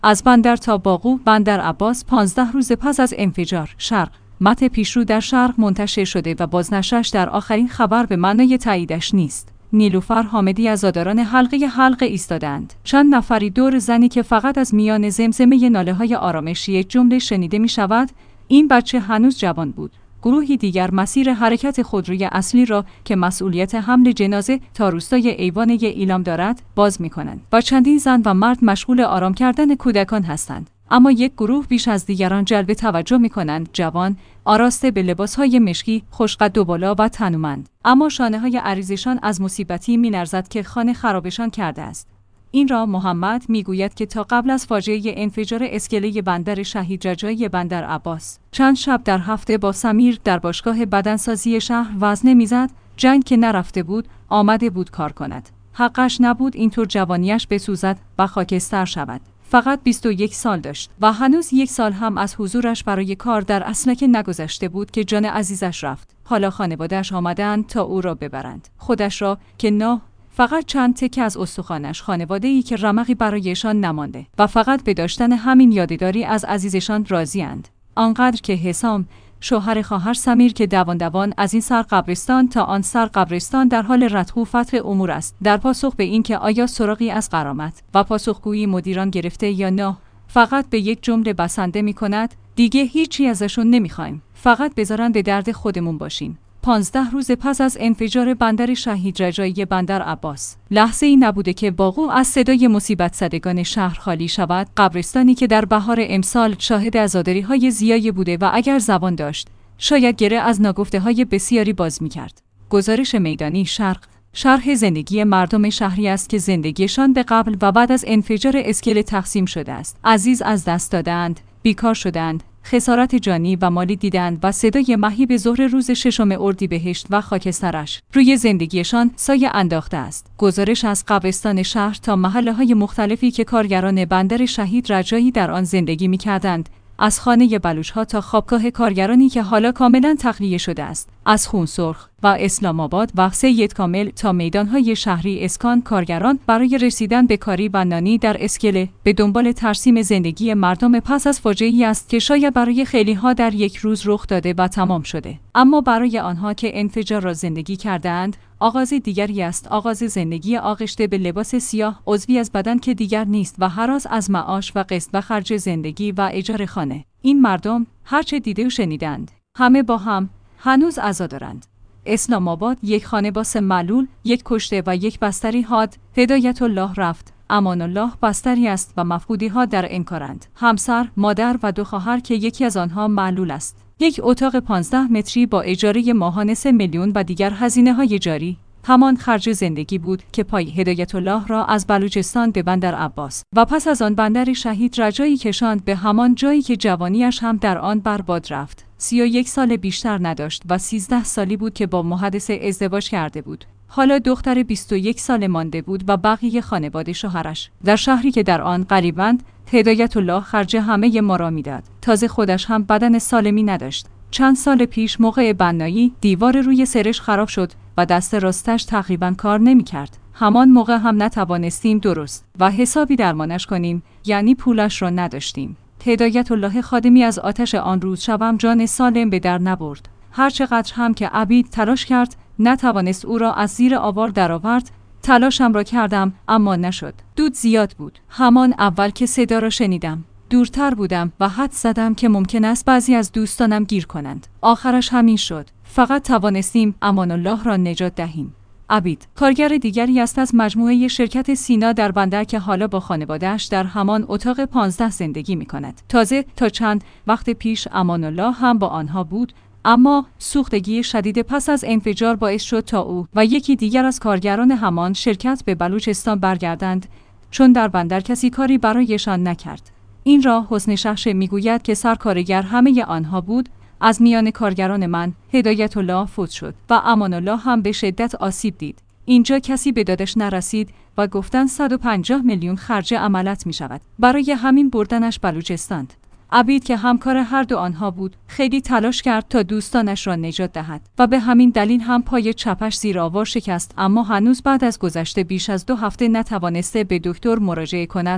از بندر تا باقو، بندر عباس 15 روز پس از انفجار. شرق. متن پیشرو در شرق منتشر شده و بازنشرش در آخرین خبر به معنای تاییدش نیست. نیلوفر حامدی عزاداران حلقه ایستادند. چند نفری دور زنی که فقط از میان زمزمه ناله‌های آرامشی جمله شنیده می‌شود: این بچه هنوز جوان بود. گروهی دیگر مسیر حرکت خودروی اصلی را که مسئولیت حمل جنازه تا روستای ایوان ایلام دارد باز می‌کنند و چندین زن و مرد مشغول آرام کردن کودکان هستند. اما یک گروه بیش از دیگران جلب توجه می‌کنند: جوان، آراسته به لباس‌های مشکی، خوشقد و بالا و تنومند. اما شانه‌های عریضشان از مصیبتی می‌لرزد که خانه خرابشان کرده است. این را محمد میگوید که تا قبل از فاجعه انفجار اسکله بندر شهید رجایی بندر عباس چند شب در هفته با سمیر در باشگاه بدنسازی شهر وزنه میزد. جنگ که نرفته بود، آمده بود کار کند. حقش نبود اینطور جوانیش بسوزد و خاکستر شود. فقط 21 سال داشت و هنوز 1 سال هم از حضورش برای کار در اسلحه نگذشته بود که جان عزیزش رفت. حالا خانواده‌اش آمدند تا او را ببرند. خودش را که نه، فقط چند تکه از استخوانش، خانواده‌ای که رمقی برایشان نمانده و فقط به داشتن همین یادگاری از عزیزشان راضی‌اند. آنقدر که حسام، شوهر خواهر سمیر که دوان از این سر قبرستان تا آن سر قبرستان در حال ردخو فتح امور است، در پاسخ به این که آیا سراغی از غرامت و پاسخگویی مدیران گرفته یا نه، فقط به یک جمله بسنده می‌کند: دیگه هیچی ازشون نمی‌خوایم، فقط بذارن به درد خودمون باشیم. 15 روز پس از انفجار بندر شهید رجایی بندر عباس، لحظه‌ای نبوده که باقو از صدای مصیبت زدگان شهر خالی شود. قبرستانی که در بهار امسال شاهد عزاداری‌های زیادی بوده و اگر زبان داشت، شاید گره از ناگفته‌های بسیاری باز می‌کرد. گزارش میدانی شرق شرح زندگی مردم شهری است که زندگیشان به قبل و بعد از انفجار اسکله تقسیم شده است. عزیز از دست دادند، بیکار شدند، خسارت جانی و مالی دیدند و صدای مهیب ظهر روز 6 اردیبهشت و خاکسترش روی زندگیشان سایه انداخته است. گزارش از قبرستان شهر تا محله‌های مختلفی که کارگران بندر شهید رجایی در آن زندگی می‌کردند، از خانه بلوچ‌ها تا خوابگاه کارگرانی که حالا کاملاً تخلیه شده است، از خونسرخ و اسلام آباد و سید کامل تا میدان‌های شهری اسکان، کارگران برای رسیدن به کاری و نانی در اسکله به دنبال ترسیم زندگی مردم پس از فاجعه‌ای است که شاید برای خیلی‌ها در یک روز رخ داده و تمام شده، اما برای آنها که انفجار را زندگی کردند، آغاز دیگری است. آغاز زندگی آغشته به لباس سیاه، عضوی از بدن که دیگر نیست و هراس از معاش و قسط و خرج زندگی و اجاره خانه. این مردم هرچه دیده و شنیدند، همه با هم هنوز عزا دارند. اسلام آباد، یک خانه با 3 معلول، 1 کشته و 1 بستری حاد. هدایت الله رفت، امان الله بستری است و مفقودی ها در انکارند. همسر، مادر و 2 خواهر که یکی از آنها معلول است. 1 اتاق 15 متری با اجاره ماهانه 3 میلیون و دیگر هزینه‌های جاری. همان خرج زندگی بود که پای هدایت الله را از بلوچستان به بندر عباس و پس از آن بندر شهید رجایی کشاند به همان جایی که جوانیش هم در آن برباد رفت. 31 سال بیشتر نداشت و 13 سالی بود که با محدث ازدواج کرده بود. حالا دختر 21 ساله مانده بود و بقیه خانواده شوهرش در شهری که در آن غریبند. هدایت الله خرج همه ما را میداد. تازه خودش هم بدن سالمی نداشت. چند سال پیش موقع بنایی دیوار روی سرش خراب شد و دست راستش تقریباً کار نمی‌کرد. همان موقع هم نتوانستیم درست و حسابی درمانش کنیم، یعنی پولش را نداشتیم. هدایت الله خادمی از آتش آن روز شبم جان سالم به در نبرد. هر چقدر هم که عبید تلاش کرد، نتوانست او را از زیر آوار درآورد. تلاشم را کردم اما نشد. دود زیاد بود. همان اول که صدا را شنیدم، دورتر بودم و حد زدم که ممکن است بعضی از دوستانم گیر کنند. آخرش همین شد. فقط توانستیم امان الله را نجات دهیم. عبید، کارگر دیگری است از مجموعه شرکت سینا در بندر که حالا با خانواده‌اش در همان اتاق 15 زندگی می‌کند. تازه تا چند وقت پیش امان الله هم با آنها بود، اما سوختگی شدید پس از انفجار باعث شد تا او و یکی دیگر از کارگران همان شرکت به بلوچستان برگردند، چون در بندر کسی کاری برایشان نکرد. این را حسن شخش میگوید که سرکارگر همه آنها بود. از میان کارگران من هدایت الله فوت شد و امان الله هم به شدت آسیب دید. اینجا کسی به دادش نرسید و گفتن 150 میلیون خرج عملت می شود. برای همین بردنش بلوچستان. عبید که همکار هر دو آنها بود، خیلی تلاش کرد تا دوستانش را نجات دهد و به همین دلیل هم پای چپش زیر آوار شکست، اما هنوز بعد از گذشته بیش از 2 هفته نتوانسته به دکتر مراجعه کند.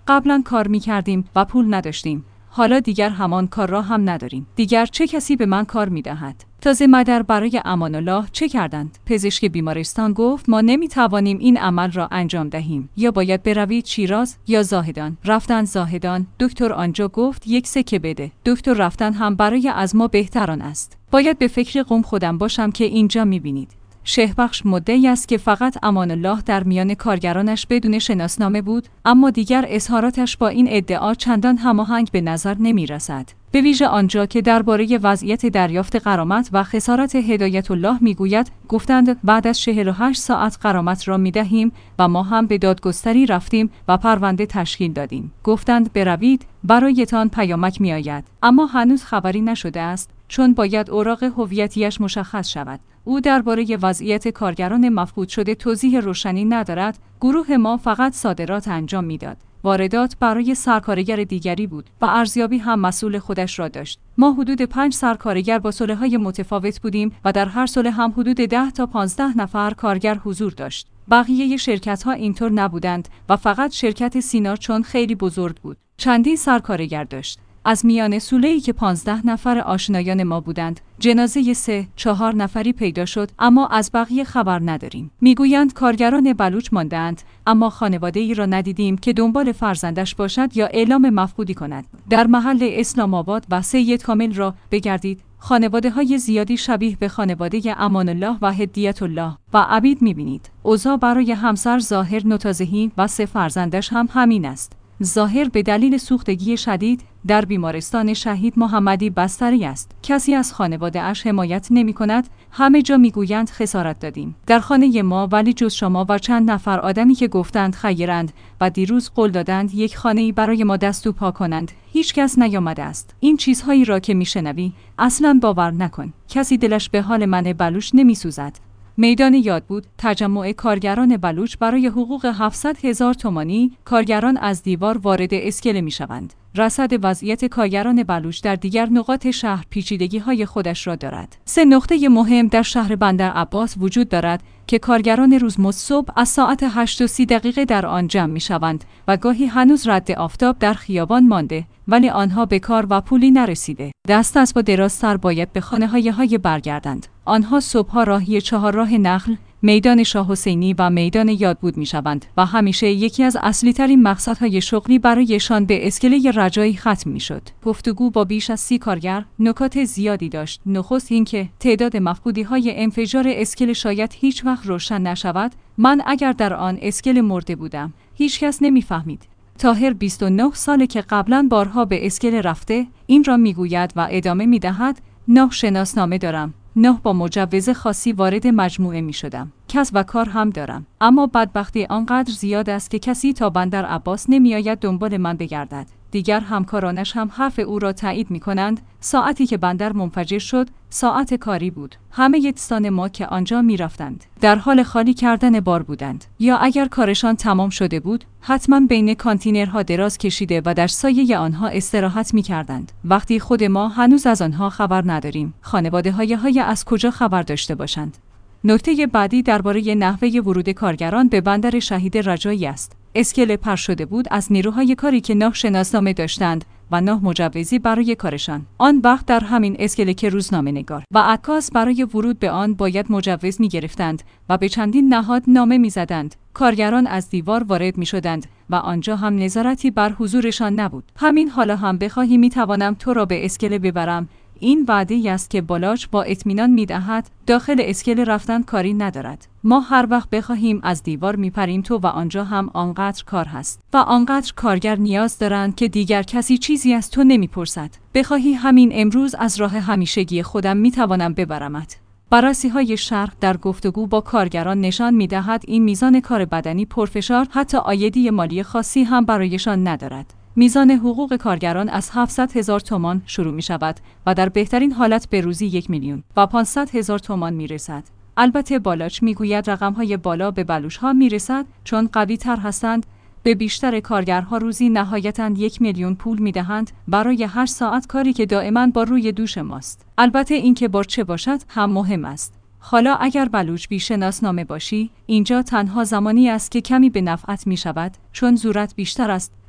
قبلا کار می‌کردیم و پول نداشتیم. حالا دیگر همان کار را هم نداریم. دیگر چه کسی به من کار می‌دهد؟ تازه مادر برای امان الله چه کردند؟ پزشک بیمارستان گفت ما نمی‌توانیم این عمل را انجام دهیم. یا باید بروید شیراز یا زاهدان. رفتن زاهدان. دکتر آنجا گفت یک سکه بده. دکتر رفتن هم برای از ما بهتران است. باید به فکر قم خودم باشم که اینجا می‌بینید. شهبخش مدعی است که فقط امان الله در میان کارگرانش بدون شناسنامه بود، اما دیگر اظهاراتش با این ادعا چندان هماهنگ به نظر نمی رسد. به ویژه آنجا که درباره وضعیت دریافت غرامت و خسارت هدایت الله میگوید گفتند بعد از 48 ساعت غرامت را میدهیم و ما هم به دادگستری رفتیم و پرونده تشکیل دادیم. گفتند بروید برایتان پیامک میآید، اما هنوز خبری نشده است چون باید اوراق هویتیش مشخص شود. او درباره وضعیت کارگران مفقود شده توضیح روشنی ندارد. گروه ما فقط صادرات انجام میداد. واردات برای سرکارگر دیگری بود و ارزیابی هم مسئول خودش را داشت. ما حدود 5 سرکارگر با سلحه‌های متفاوت بودیم و در هر سلحه هم حدود 10 تا 15 نفر کارگر حضور داشت. بقیه شرکت‌ها اینطور نبودند و فقط شرکت سینا چون خیلی بزرگ بود چندین سرکارگر داشت. از میان سوله‌ای که 15 نفر آشنایان ما بودند، جنازه 3-4 نفری پیدا شد، اما از بقیه خبر نداریم. میگویند کارگران بلوچ ماندند، اما خانواده‌ای را ندیدیم که دنبال فرزندش باشد یا اعلام مفقودی کند. در محل اسلام آباد و سید کامل را بگردید. خانواده‌های زیادی شبیه به خانواده امان الله و هدیت الله و عبید می‌بینید. اوضاع برای همسر ظاهر نوتازهی و 3 فرزندش هم همین است. ظاهر به دلیل سوختگی شدید در بیمارستان شهید محمدی بستری است. کسی از خانواده اش حمایت نمی کند. همه جا می گویند خسارت دادیم. در خانه ما ولی جز شما و چند نفر آدمی که گفتند خیرند و دیروز قول دادند یک خانه‌ای برای ما دست و پا کنند، هیچ کس نیامده است. این چیزهایی را که می شنوی اصلاً باور نکن. کسی دلش به حال من بلوچ نمی سوزد. میدان یاد بود تجمع کارگران بلوچ برای حقوق 700,000 تومانی. کارگران از دیوار وارد اسکله می شوند. رصد وضعیت کارگران بلوچ در دیگر نقاط شهر پیچیدگی‌های خودش را دارد. 3 نقطه مهم در شهر بندر عباس وجود دارد که کارگران روزمزد صبح از ساعت 8:30 در آن جمع می شوند و گاهی هنوز رد آفتاب در خیابان مانده، ولی آنها به کار و پولی نرسیده. دست از با دراز سر باید به خانه‌های برگردند. آنها صبحها راهی 4 راه نخل، میدان شاه حسینی و میدان یادبود می شوند و همیشه یکی از اصلی ترین مقصدهای شغلی برایشان به اسکله رجایی ختم می شد. گفتگو با بیش از 30 کارگر نکات زیادی داشت. نخست اینکه تعداد مفقودی های انفجار اسکله شاید هیچ وقت روشن نشود. من اگر در آن اسکله مرده بودم هیچ کس نمی فهمید. طاهر 29 ساله که قبلا بارها به اسکله رفته این را می گوید و ادامه می دهد 9 شناسنامه دارم. 9 با مجوز خاصی وارد مجموعه می شدم. کسب و کار هم دارم. اما بدبختی آنقدر زیاد است که کسی تا بندر عباس نمی آید دنبال من بگردد. دیگر همکارانش هم حرف او را تایید می کنند. ساعتی که بندر منفجر شد، ساعت کاری بود. همه دوستان ما که آنجا می رفتند در حال خالی کردن بار بودند. یا اگر کارشان تمام شده بود، حتما بین کانتینرها دراز کشیده و در سایه آنها استراحت می کردند. وقتی خود ما هنوز از آنها خبر نداریم، خانواده‌های از کجا خبر داشته باشند؟ نکته بعدی درباره نحوه ورود کارگران به بندر شهید رجایی است. اسکله پر شده بود از نیروهای کاری که 9 شناسنامه داشتند و 9 مجوزی برای کارشان. آن وقت در همین اسکله که روزنامه نگار و عکاس برای ورود به آن باید مجوز می گرفتند و به چندین نهاد نامه می زدند. کارگران از دیوار وارد می شدند و آنجا هم نظارتی بر حضورشان نبود. همین حالا هم بخواهی می توانم تو را به اسکله ببرم. این وعده‌ای است که بالاچ با اطمینان می‌دهد داخل اسکله رفتن کاری ندارد. ما هر وقت بخواهیم از دیوار میپریم تو و آنجا هم آنقدر کار هست و آنقدر کارگر نیاز دارند که دیگر کسی چیزی از تو نمیپرسد. بخواهی همین امروز از راه همیشگی خودم میتوانم ببرمت. بررسی‌های شرق در گفتگو با کارگران نشان می‌دهد این میزان کار بدنی پرفشار حتی عایدی مالی خاصی هم برایشان ندارد. میزان حقوق کارگران از 700,000 تومان شروع می شود و در بهترین حالت به روزی 1,500,000 تومان می رسد. البته بالاچ می گوید رقمهای بالا به بلوچ ها می رسد چون قوی تر هستند. به بیشتر کارگرها روزی نهایتاً 1,000,000 پول می دهند برای 8 ساعت کاری که دائما با روی دوش ماست. البته اینکه بار چه باشد هم مهم است. حالا اگر بلوچ بی شناسنامه باشی، اینجا تنها زمانی است که کمی به نفعت می شود چون زورت بیشتر است.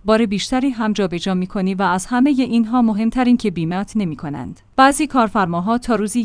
بار بیشتری هم جابجا می‌کنی و از همه اینها مهمترین که بیمه‌ات نمی‌کنند. بعضی کارفرماها تا روزی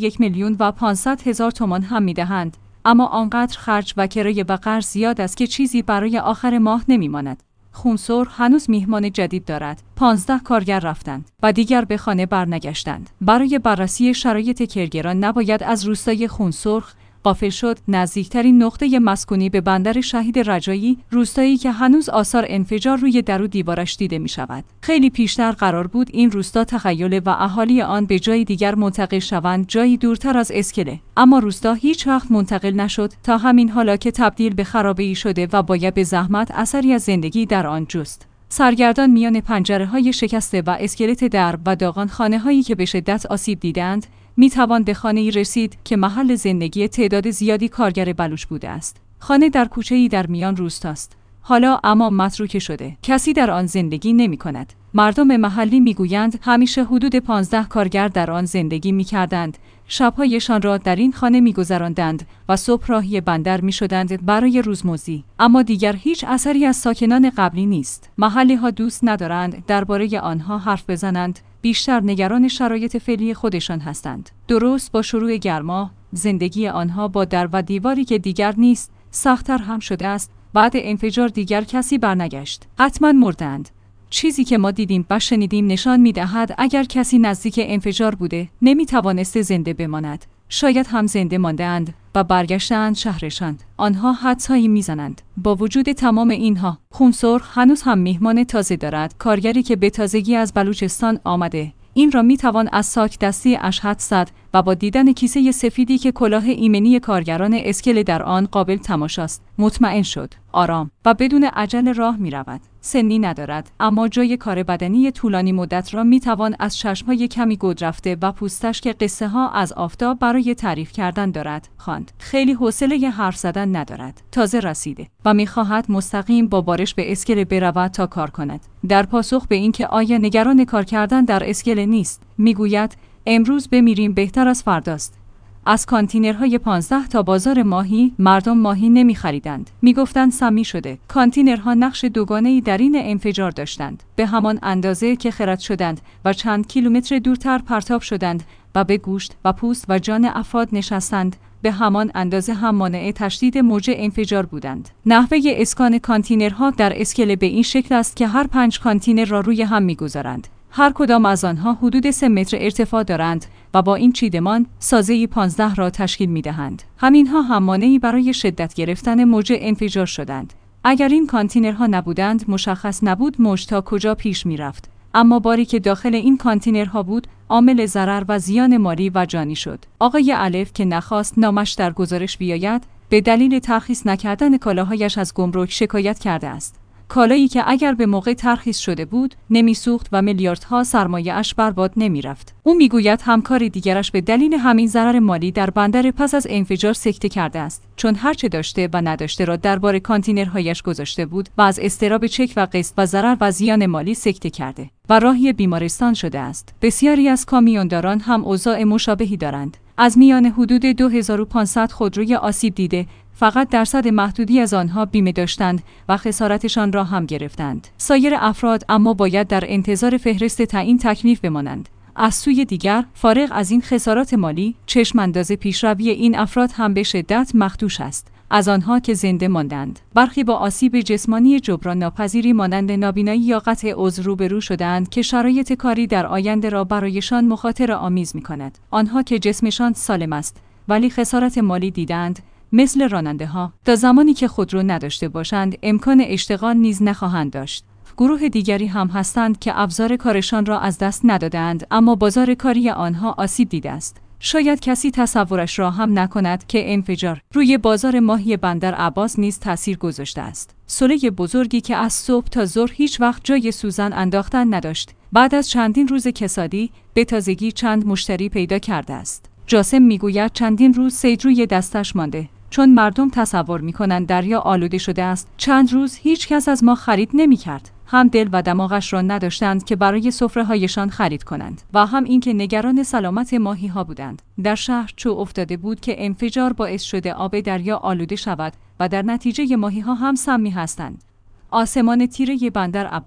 1,500,000 تومان هم می‌دهند، اما آنقدر خرج و کرایه و قرض زیاد است که چیزی برای آخر ماه نمی‌ماند. خونسرخ هنوز میهمان جدید دارد. 15 کارگر رفتند و دیگر به خانه برنگشتند. برای بررسی شرایط کرگران نباید از روستای خونسرخ غافل شد. نزدیکترین نقطه مسکونی به بندر شهید رجایی، روستایی که هنوز آثار انفجار روی در و دیوارش دیده می شود. خیلی پیشتر قرار بود این روستا تخیل و اهالی آن به جای دیگر منتقل شوند، جایی دورتر از اسکله. اما روستا هیچ وقت منتقل نشد تا همین حالا که تبدیل به خرابه‌ای شده و باید به زحمت اثری از زندگی در آن جست. سرگردان میان پنجره‌های شکسته و اسکلت درب و داغان خانه‌هایی که به شدت آسیب دیدند، می توان به خانه‌ای رسید که محل زندگی تعداد زیادی کارگر بلوچ بوده است. خانه در کوچه‌ای در میان روستاست. حالا اما متروکه شده. کسی در آن زندگی نمی کند. مردم محلی می گویند همیشه حدود 15 کارگر در آن زندگی می کردند. شب‌هایشان را در این خانه می گذراندند و صبح راهی بندر می شدند برای روزمزدی. اما دیگر هیچ اثری از ساکنان قبلی نیست. محلی ها دوست ندارند درباره آنها حرف بزنند. بیشتر نگران شرایط فعلی خودشان هستند. درست با شروع گرما، زندگی آنها با در و دیواری که دیگر نیست، سخت‌تر هم شده است. بعد انفجار دیگر کسی برنگشت. حتما مردند. چیزی که ما دیدیم و شنیدیم نشان می‌دهد اگر کسی نزدیک انفجار بوده، نمی‌توانسته زنده بماند. شاید هم زنده مانده‌اند و برگشتند شهرشان. آنها حدس‌هایی می‌زنند. با وجود تمام اینها، خونسرخ هنوز هم میهمان تازه دارد، کارگری که به تازگی از بلوچستان آمده. این را می‌توان از ساک دستی اشهد زد و با دیدن کیسه سفیدی که کلاه ایمنی کارگران اسکله در آن قابل تماشاست، مطمئن شد. آرام و بدون عجله راه می‌رود. سنی ندارد، اما جای کار بدنی طولانی مدت را می‌توان از چشم‌های کمی گود رفته و پوستش که قصه ها از آفتاب برای تعریف کردن دارد خواند. خیلی حوصله حرف زدن ندارد. تازه رسیده و می‌خواهد مستقیم با بارش به اسکله برود تا کار کند. در پاسخ به اینکه آیا نگران کار کردن در اسکله نیست، می‌گوید امروز بمیریم بهتر از فرداست. از کانتینرهای 15 تا بازار ماهی مردم ماهی نمی خریدند. می گفتند سمی شده. کانتینرها نقش دوگانه‌ای در این انفجار داشتند. به همان اندازه که خرد شدند و چند کیلومتر دورتر پرتاب شدند و به گوشت و پوست و جان افراد نشستند، به همان اندازه هم مانع تشدید موج انفجار بودند. نحوه اسکان کانتینرها در اسکله به این شکل است که هر 5 کانتینر را روی هم می‌گذارند. هر کدام از آنها حدود 3 متر ارتفاع دارند و با این چیدمان سازه 15 را تشکیل می‌دهند. همینها هم مانعی برای شدت گرفتن موج انفجار شدند. اگر این کانتینرها نبودند، مشخص نبود موج تا کجا پیش می‌رفت. اما باری که داخل این کانتینرها بود، عامل ضرر و زیان مالی و جانی شد. آقای الف که نخواست نامش در گزارش بیاید، به دلیل ترخیص نکردن کالاهایش از گمرک شکایت کرده است. کالایی که اگر به موقع ترخیص شده بود، نمی‌سوخت و میلیاردها سرمایه‌اش برباد نمی‌رفت. او میگوید همکار دیگرش به دلیل همین ضرر مالی در بندر پس از انفجار سکته کرده است، چون هرچه داشته و نداشته را درباره کانتینرهایش گذاشته بود و از اضطراب چک و قسط و ضرر و زیان مالی سکته کرده و راهی بیمارستان شده است. بسیاری از کامیونداران هم اوضاع مشابهی دارند. از میان حدود 2500 خودروی آسیب دیده، فقط درصد محدودی از آنها بیمه داشتند و خسارتشان را هم گرفتند. سایر افراد اما باید در انتظار فهرست تعیین تکلیف بمانند. از سوی دیگر، فارغ از این خسارات مالی، چشم انداز پیشروی این افراد هم به شدت مخدوش است. از آنها که زنده ماندند، برخی با آسیب جسمانی جبران ناپذیری مانند نابینایی یا قطع عضو روبرو شدند که شرایط کاری در آینده را برایشان مخاطره آمیز می‌کند. آنها که جسمشان سالم است ولی خسارت مالی دیدند، مثل راننده‌ها، تا زمانی که خودرو نداشته باشند امکان اشتغال نیز نخواهند داشت. گروه دیگری هم هستند که ابزار کارشان را از دست ندادند اما بازار کاری آنها آسیب دیده است. شاید کسی تصورش را هم نکند که انفجار روی بازار ماهی بندر عباس نیز تأثیر گذاشته است. سوله بزرگی که از صبح تا ظهر هیچ وقت جای سوزن انداختن نداشت، بعد از چندین روز کسادی به تازگی چند مشتری پیدا کرده است. جاسم میگوید چندین روز صید روی دستش مانده، چون مردم تصور می‌کنند دریا آلوده شده است. چند روز هیچ کس از ما خرید نمی‌کرد. هم دل و دماغش را نداشتند که برای سفره‌هایشان خرید کنند و هم اینکه نگران سلامت ماهی‌ها بودند. در شهر چو افتاده بود که انفجار باعث شده آب دریا آلوده شود و در نتیجه ماهی‌ها هم سمی هستند. آسمان تیره بندر عباس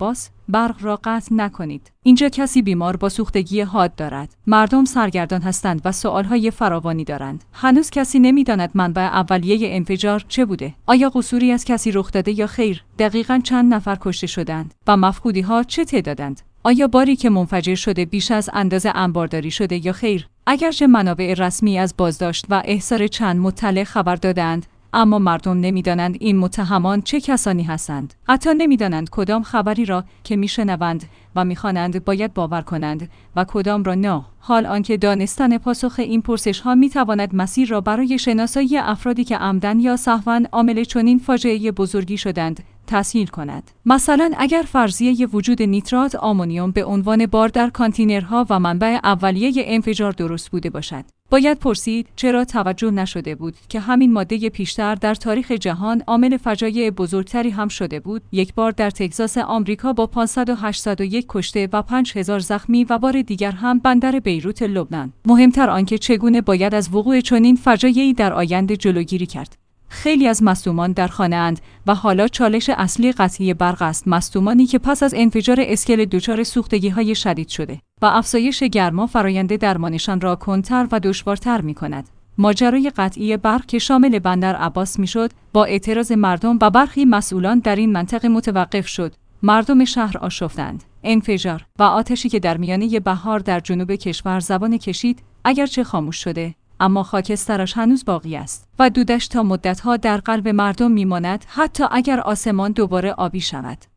برق را قطع نکنید. اینجا کسی بیمار با سوختگی حاد دارد. مردم سرگردان هستند و سوالهای فراوانی دارند. هنوز کسی نمی‌داند منبع اولیه انفجار چه بوده. آیا قصوری از کسی رخ داده یا خیر؟ دقیقاً چند نفر کشته شدند و مفقودی‌ها چه تعدادند؟ آیا باری که منفجر شده بیش از اندازه انبارداری شده یا خیر؟ اگرچه منابع رسمی از بازداشت و احضار چند مطلع خبر دادند، اما مردم نمی‌دانند این متهمان چه کسانی هستند. حتی نمی‌دانند کدام خبری را که میشنوند و می‌خوانند باید باور کنند و کدام را نه. حال آنکه دانستن پاسخ این پرسش‌ها می‌تواند مسیر را برای شناسایی افرادی که عمدن یا سهواً عامل چنین فاجعه بزرگی شدند تسهیل کند. مثلا اگر فرضیه وجود نیترات آمونیوم به عنوان بار در کانتینرها و منبع اولیه انفجار درست بوده باشد، باید پرسید چرا توجه نشده بود که همین ماده پیشتر در تاریخ جهان عامل فجایع بزرگتری هم شده بود. یک بار در تگزاس آمریکا با 581 کشته و 5000 زخمی و بار دیگر هم بندر بیروت لبنان. مهمتر آنکه چگونه باید از وقوع چنین فجایعی در آینده جلوگیری کرد. خیلی از مصدومان در خانه اند و حالا چالش اصلی قطعی برق است. مصدومانی که پس از انفجار اسکله دچار سوختگی‌های شدید شده و افزایش گرما فرآیند درمانشان را کندتر و دشوارتر می‌کند. ماجرای قطعی برق که شامل بندر عباس میشد، با اعتراض مردم و برخی مسئولان در این منطقه متوقف شد. مردم شهر آشفتند. انفجار و آتشی که در میانه بهار در جنوب کشور زبان کشید، اگرچه خاموش شده، اما خاکسترش هنوز باقی است و دودش تا مدتها در قلب مردم میماند، حتی اگر آسمان دوباره آبی شود.